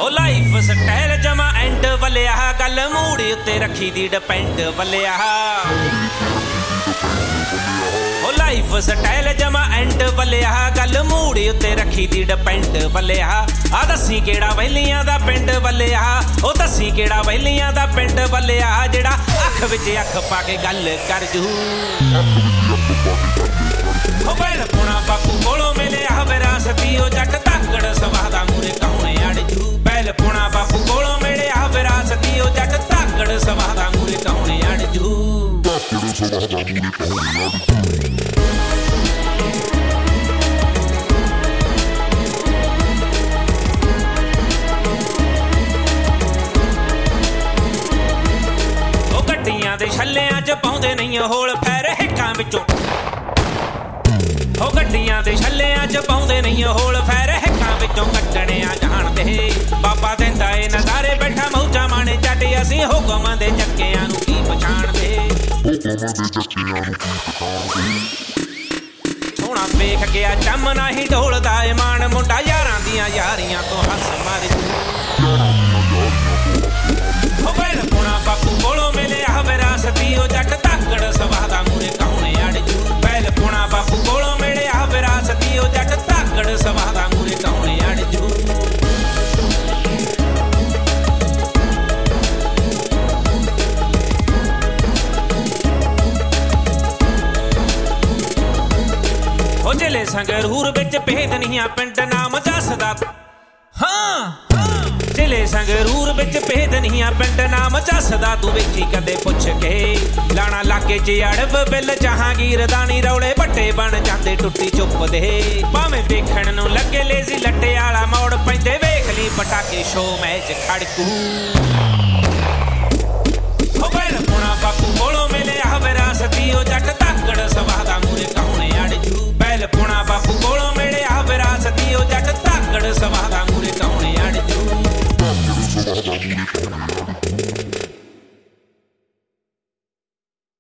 ओ life style जमा end वलिया गल मूड़ी उत्ते रखी दी डिपेंड वलिया ओ लाइफ स्टाइल जमा एंड वलिया गल मूड़ी उत्ते रखी दी डिपेंड वलिया आ दसी केड़ा वैलियां दा पिंड वलिया ओ दसी केड़ा वैलियां दा पिंड वलिया जेड़ा अख विच अख पा के गल कर जू ओ बैल पुणा बापू कोलों मिलिया विरासती ओ जट धाकड़ सवादा मूरे कौने अड़ जू बैल पुणा बापू कोलों मिलिया विरासती ओ जट धाकड़ सवादा मूरे कौने अड़ जू दे छल्लियां च पाउंदे नहीं होल फैर हिक्कां विचों हो गड्डियां दे छल्लियां च पाउंदे नहीं होल फैर हिक्कां विचों कट्टणे आ जाणदे बाबा दिंदा ए नज़ारे बैठा मौजा माणे चट असीं हुकम दे चक्कियां नूं की पछाणदे सोहणा वेख के आ चम नाही ढोलदा ए मान मुंडा यारां दियां यारियां तो हस मारे ओ बैल पुणा बापू कोलों मिलिया विरासती ओ जट धाकड़ सवादा मूरे कौने अड़ जू बैल पुणा बापू कोलों मिलिया विरासती ओ जट धाकड़ सवादा मूरे कौने अड़ जू ओ जिले संगरूर विच भेद नहीं आ पिंड नाम दसदा हाँ जिले संगरूर विच भेद नहीं आ पिंड नाम दसदा तू वेखी कदे पुछ के लाणा लाके च अड़ब बिल जहांगीर दानी रौले बट्टे बन जांदे टुट्टी चुप दे भावें देखण नूं लगे लेजी लट्टे आला मोड़ पैंदे वेख ली पटाके शो मैच खड़कू ओ बैल पुणा बापू कोलों मिलिया विरासती ओ जट धाकड़ सवादा मूरे कौने अड़ जू बैल पुणा बापू कोलों मिलिया विरासती ओ जट धाकड़ सवादा मूरे कौने अड़ जू